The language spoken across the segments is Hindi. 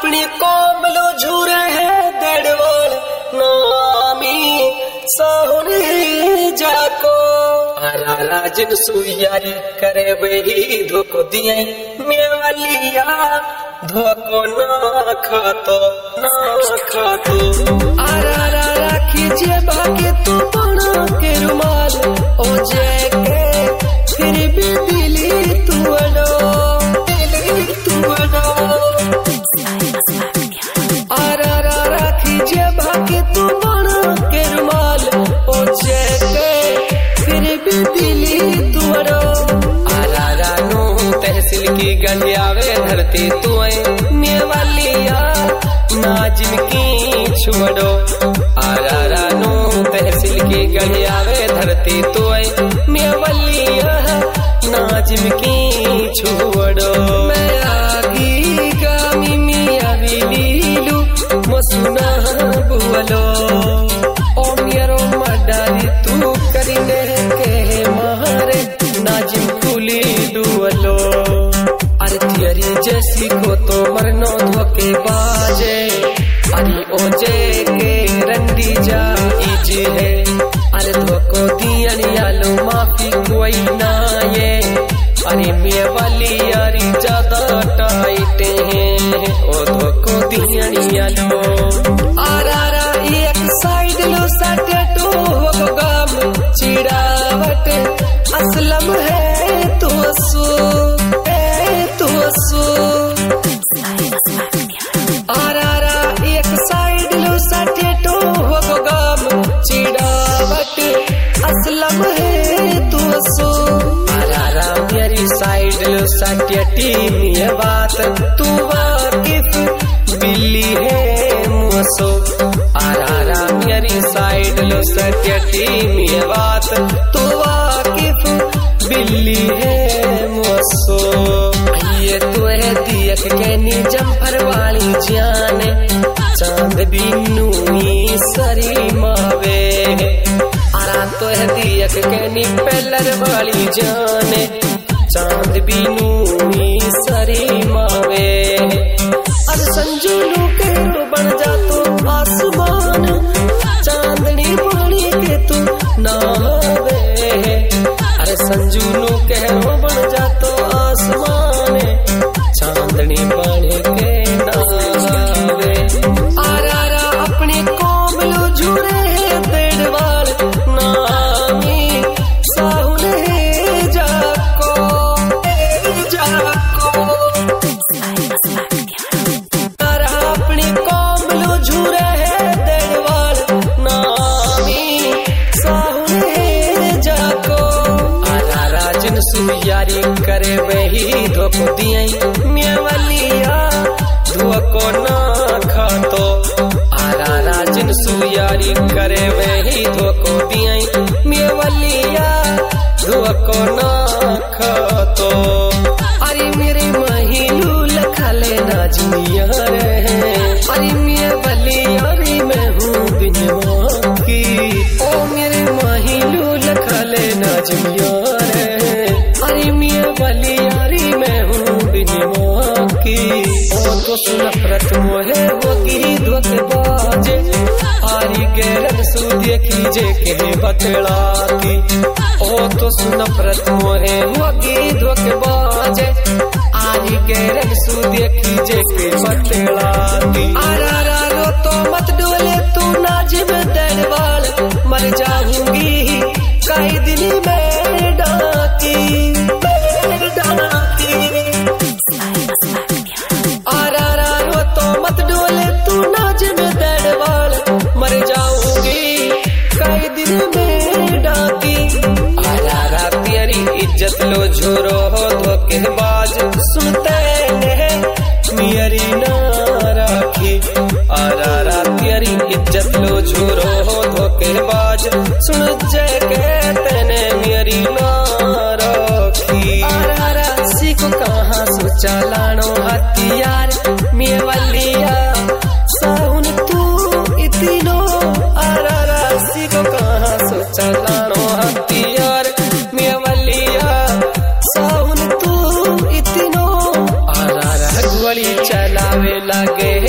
अपनी कोमलो झूरे है दड़वाल नामी साहुने जाको आरा राजन सुयारी करे वही धोको दिए मेवलिया धोको ना खातो आरा राखी जे भागे तू बना के रुमाल ओ जे के फिर भी दिली तू अडो आरा राखी जे भागे तू बना के रुमाल ओ जे के फिर भी दिली तू अडो आरा रानो तहसील की गलियावे धरती तू मेवालिया ना जिनकी छुड़ो आरा रानो तहसील की गलियावे धरती तो मेवलिया ना जिनकी छुड़ो मैं आगी गामी मिया लीलू मसुना बुवलो ओ मेरो मडारी तू करीने के मारे ना जिम कुली दुवलो अरे तियरी जैसी को तो मरनो धोके बाजे अरे ओजे के रंडी जा इजी है अरे धोको दियन यालो माफी कोई ना ये अरे मे वाली यारी ज्यादा टाइट है ओ धोको दियन यालो आरा एक साइड लो सटे तो हो गम चिड़ावट असलम है तो आरा एक साइड लो सटे तो हो गम चिड़ावट असलम है तो आरा मेरी साइड लो सटे टीम ये बात तू वाकिफ बिल्ली है मुसो आरा मेरी साइड लो सटे टीम ये बात तू वाकिफ बिल्ली है मुसो ये तो है दियक कहनी जम्फर वाली जाने चांद बिन्नू सरी मावे आरा तो है दियक कहनी पेलर वाली जाने चांद बिन्नू सरी मावे अब संजू के तो बन जा तो आसमान चांदनी पानी के तू नावे अरे संजू के बन जा तो आसमान चांदनी पानी के नावे आरा अपनी कोमलो झूरे पेड़वाल नामी साहुने जाको आरा अपनी कोमलो झूरे पेड़वाल नामी साहुने जाको आरा राजन सुयारी करे वही धोको दिए मेवलिया धोको ना खातो आरा राजन सुयारी करे वही धोको दिए मेवलिया धोको ना खातो अरे मेरे महिलू लखा लेना जिया रे अरे मेवलिया रे मैं हूँ बिनवा की ओ मेरे महिलू लखा लेना जिया रे अरे मेवलिया रे मैं हूँ बिनवा की ओ तो सुनफरत मोहे होगी धोके बाजे आरी गैरन सु देखी जे के बतला की ओ तो सुनफरत मोहे होगी धोके बाजे आरी गैरन सु देखी जे के बतला की आरा रो तो मत डोले तू नाजिम दड़वाल मर जाऊंगी कई दिन में डाकी आरा रो तो मत डोले तू नाजिम दड़वाल मर जाऊंगी कई दिन में डाकी आरा तेरी इज्जत लो झोरो हो धोके बाज सुनते ने मेरी ना राखी आरा तेरी इज्जत लो झोरो हो धोके बाज सुन जय कहते ने मेरी ना राखी आरा सीखो कहाँ सोचा लानो हथियार मेवलिया साहुन तू इतनो आरा सीखो कहाँ सोचा लानो हथियार मेवलिया साहुन तू इतनो आरा गोली चलावे लगे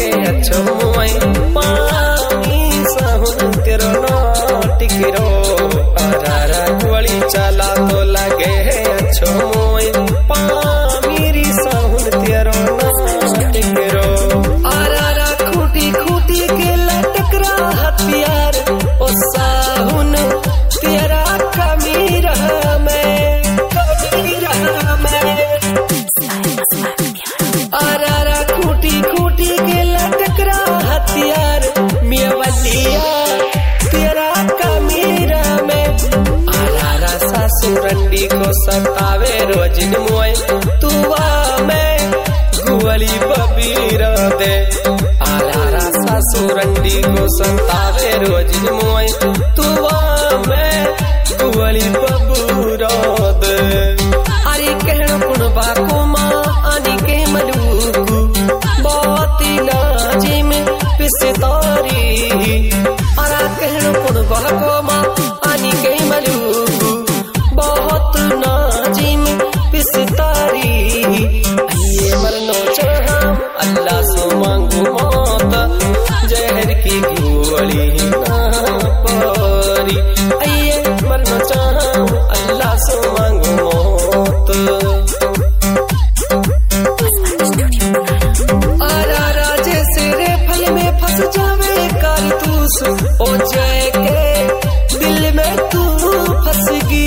मिया तेरा कमीरा में आरा सासुरंडी को सतावे रोज मोए तुआ में गुवली बबीरा दे आरा सासुरंडी को सतावे रोज मोए तुआ में गुवली बबूरा दे अरे कहण कुणबा को माँ आनी के मलूकू बहुत नाजी में पिसतारी अरा कहण कुणबा को माँ आनी के मलूकू बहुत नाजी में पिसतारी ये मरनो चाहा अल्लाह सो मांगू मौत जहर की गोली ना पारी ये मरनो चाहा अल्लाह सो मांगू मौत आरा जैसे रे फल में फंस जावे कारतूस ओ जय के दिल में तू फंसगी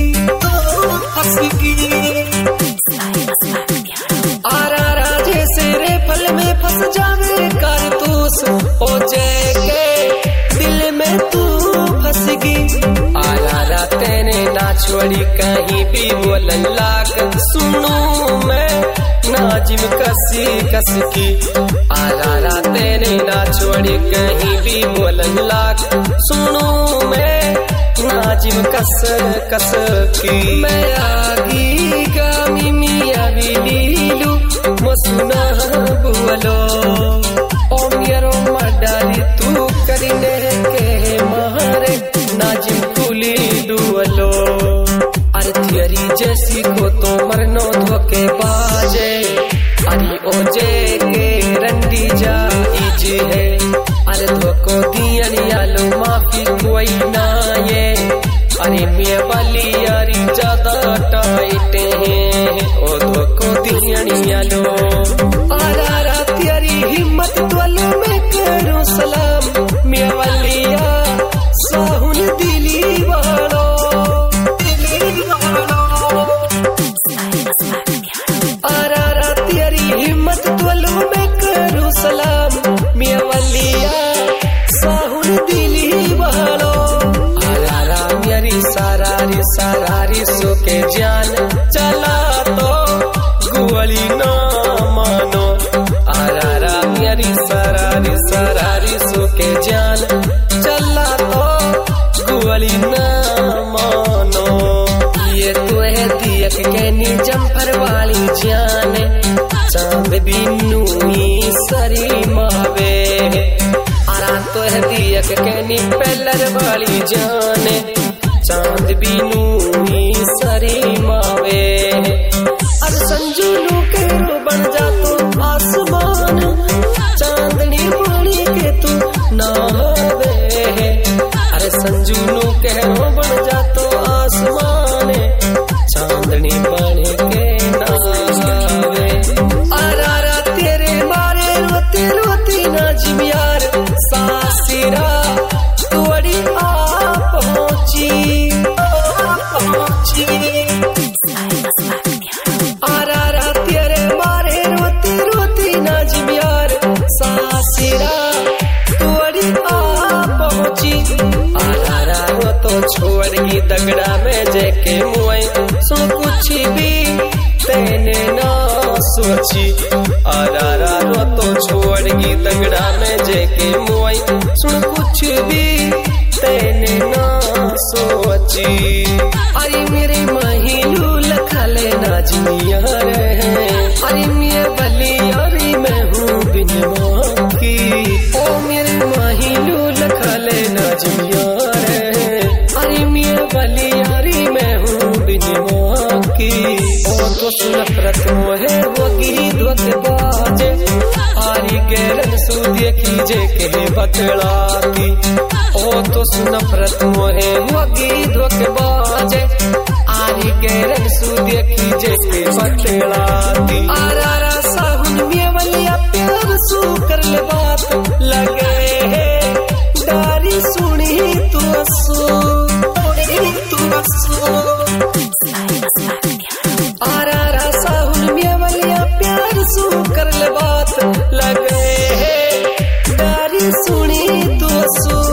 आरा जैसे रे फल में फंस जावे कारतूस ओ जय के दिल में तू फंसगी आरा तेने ना छोड़ी कहीं भी बोलन लाग सुनू मैं नाजिम कसी कस की आरा तेने ना छोड़ी कहीं भी बोलन लाग सुनू मैं नाजिम कस कस की मैं आगी गामी मिया भी लीलू मसुना बुअलो ओ मेरो मडारी तू करीने के मारे नाजिम कुली दुअलो अरे थियरी जैसी को तो मरनो धोके बाजे अरे ओ जे के रंडी जा इज है अरे धोको दियन यालो माफी कोई ना ये अरे मिया वाली यारी ज्यादा टाइट है ओ धोको दियन यालो आरा तेरी हिम्मत वालों में करो सलाम मिया वालिया साहुन दिली वालो आरा तेरी हिम्मत वालों में करो सलाम मिया वालिया साहुन दिली वालो आरा मेरी सारारी सो के जान चला तो गुवली ना मानो आरा मेरी सारारी सो के जान चला तो गुवली ना मानो ये तो है दियक के नी जम्फर वाली जान चांद बिन्नू ही सरी मावे आरा तो है दियक के नी पेलर वाली जान चांद बिन्नू ही सरी मावे अब संजू नु के बन जा तो आसमान चांदनी पानी के तू नावे अरे संजू नु के बन जा तो आसमान चांदनी पानी के नावे आरा तेरे मारे रोती रोती नाजिम यार सासिरा तुअड़ी आ पहुंची आरा तेरे मारे रोती रोती नाजिम यार सासिरा तुअड़ी आ पहुंची आरा रो तो छोड़ की दगड़ा में जेके मुए सुन कुछ भी तेने ना सोची आरा रो तो छोड़ की दगड़ा में जेके मुए सुन कुछ भी तेने ना सोची अरे मेरे महिलू लखा लेना जिया रे अरे मेरे बली अरे मैं हूँ बिन माँ की ओ मेरे महिलू लखा लेना जिया रे अरे मेरे बली अरे मैं हूँ बिन माँ की ओ तो सुनफरत मोहे वगी धोत बाजे आरी गैरन सूदिय कीजे के बतला की ओ तो सुनफरत मोहे वगी धोत बाजे आरी गैरन सूदिय कीजे के बतला की आरा साहुन में वलिया प्यार सू कर ले बात लगे है डारी सुनी तू आरा साहुन में वलिया प्यार सू कर ले बात लगे है डारी सुनी तू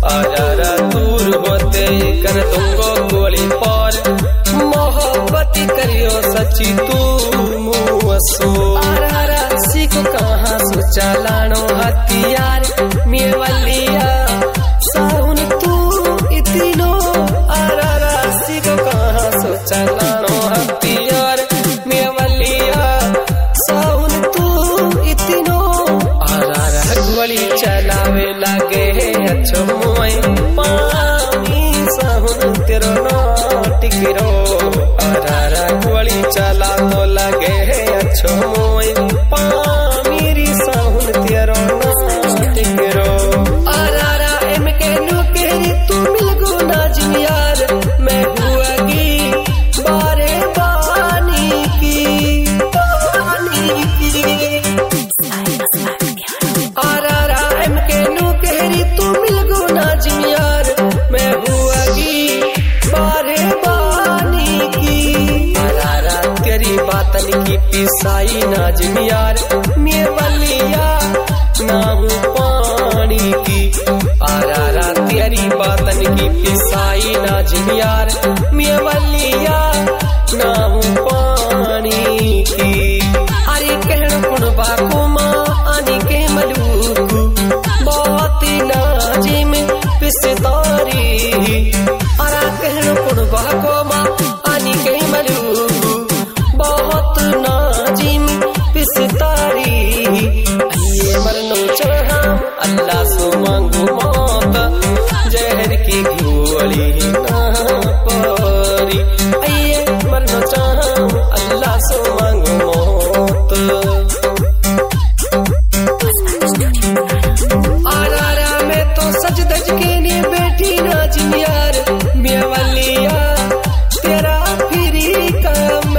आरा दूर होते कर दूंगो गोली पर मोहब्बत करियो सच्ची तू मुसो आरा सीखो कहाँ सोचा लानो हथियार मेवलिया साउन तू इतनो आरा सीखो कहाँ सोचा लानो हथियार मेवलिया साउन तू इतनो आरा गोली चलावे लागे अच्छो मोय पानी साउन तेरो टिकरो आरा गोली चला तो लगे अच्छो मोय पानी साउन तेरो टिकरो आरा एम के नु केरी तू मिल गो नाजिम यार मैं हुआ की बारे पानी की आरा एम के नु केरी तू मिल गो नाजिम यार मैं हुआ की बारे पानी की आरा तेरी बातन की पिसाई नाजिम यार मेवलिया ना हूँ पानी की आरा तेरी बातन की पिसाई नाजिम यार मेवलिया ना हूँ पानी की अरे कहण कुण बाको माँ आनी के मलूकू बहुत नाजिम पिसतारी अरा कहण कुण बाको माँ आनी के मलूकू बहुत नाजिम पिसतारी ये मरनो चाहा अल्लाह सो मांगो मौत जहर की गोली ना पारी ये मरनो चाहा अल्लाह सो मांगो मौत आरा में तो सज धज के ने बैठी नाजिम यार मेवलिया तेरा फिरी काम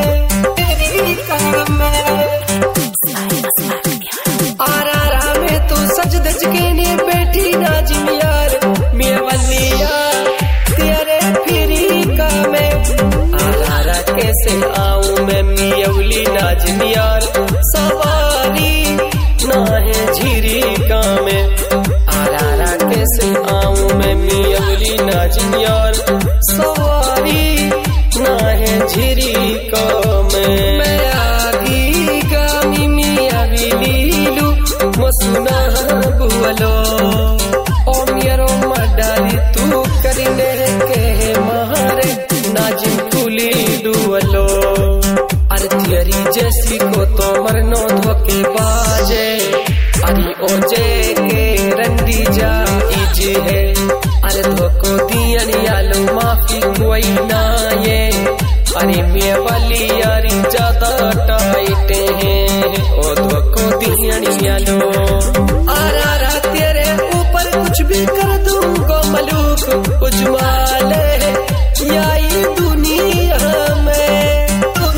आरा में तो सज धज के ने बैठी नाजिम यार मेवलिया तेरे फिरी काम आरा कैसे आऊं मैं मियवली नाजिम यार सवारी ना है झिरी काम आरा कैसे आऊं मैं मियवली नाजिम यार सवारी ना है झिरी काम मैं आगी गामी मियावी लीलू मसुना बुवलो ओ मेरो मडाली तू करीने के मारे नाजिम कुली दुवलो अरे तेरी जैसी को तो मरनो धोके बाजे अरे ओजे के रंडी जा इज है अरे धोको दियन यालो माफी कोई ना ये अरे मेवली यारी ज्यादा टाइट है ओ धोको दियन यालो आरा तेरे ऊपर कुछ भी कर दूंगा मलूक उजमाले याई दुनिया में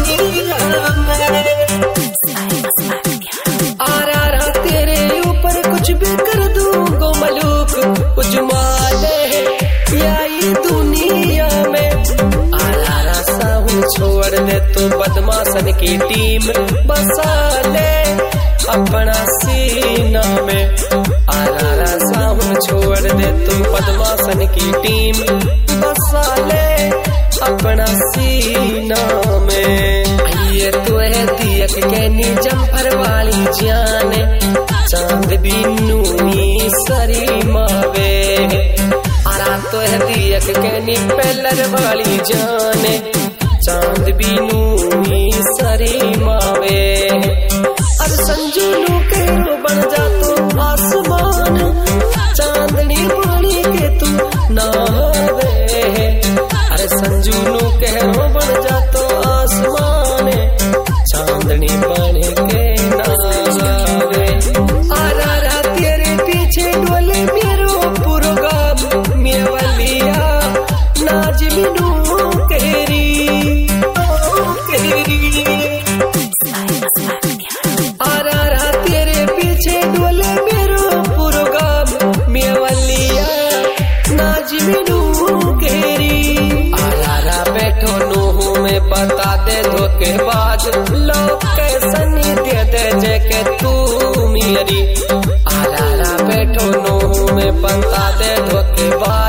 आरा तेरे ऊपर कुछ भी कर दूंगा मलूक उजमाले याई दुनिया में आरा साहू छोड़ दे तू बदमाशन की टीम बसा ले अपना सीना में आरा साहू छोड़ दे तू बदमाशन की टीम बसा ले अपना सीना में ये तो है दियक के नी जम्फर वाली जाने चांद भी नूनी सरी मावे आरा तो है दियक के नी पेलर वाली जाने चांद भी नूनी सरी मावे अब संजू नू के बन जा तू आसमान चांदनी पानी के तू नावे अरे संजू नू के बन जा तो आसमान चांदनी पानी के नावे आरा तेरे पीछे डोले मेरो पुरोगाम मेवलिया नाजिम नू केरी आरा तेरे पीछे डोले मेरो पुरोगाम मेवलिया नाजिम नू केरी आरा बैठो नूह में बता दे धोखेबाज लोकेशन दे दे जेके तू मेरी आरा बैठो नूह में बता दे धोखे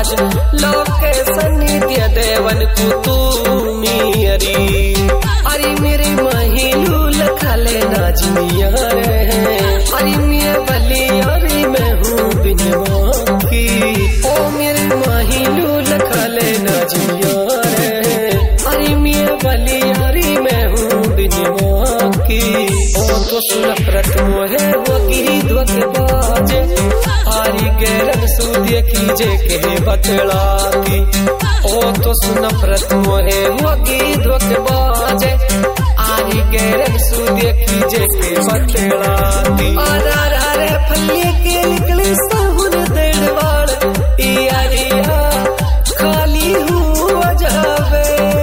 आज लोकेशन दिया देवन को तू मियरी अरे मेरे महिलू लखले नाजमिया रे अरे मैं बली अरे मैं हूँ बिनवा की ओ मेरे महिलू लखले नाजमिया रे अरे मैं बली अरे मैं हूँ बिनवा की ओ तो सुनफरत मोहे वकी दुख बाजे आरी गैरन सूदिय कीजे के बतला की ओ तो सुनफरत मोहे वकी दुख बाजे आरी गैरन सूदिय कीजे के बतला की आरा रे फल्ले के निकले साहुन देड़वाड़ यारिया खाली हूँ जावे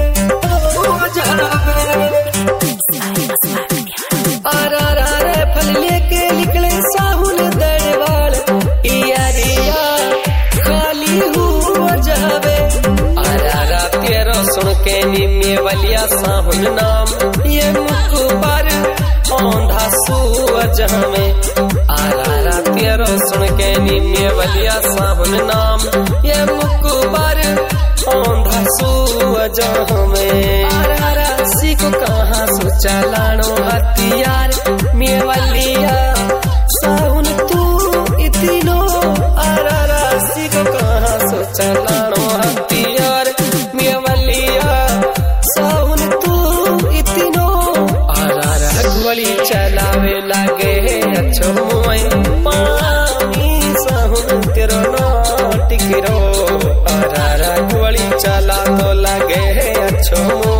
आरा रे फल्ले के निकले साहुन देड़वाड़ यारिया खाली हूँ जावे आरा तेरो सुन के निम्य वलिया साहुन नाम ये मुकुबार औंधा सूअज में आरा तेरो सुन के निम्य वलिया साहुन नाम ये मुकुबार औंधा सूअज में आरा सीखो कहाँ सो चलानो हथियार मेवलिया साहुन तू इतनो आरा सीखो कहाँ सो चलानो हथियार मेवलिया साहुन तू इतनो आरा गोली चलावे लागे अच्छो मोय पानी साहुन तेरो नाटिक रो आरा गोली चला तो लागे अच्छो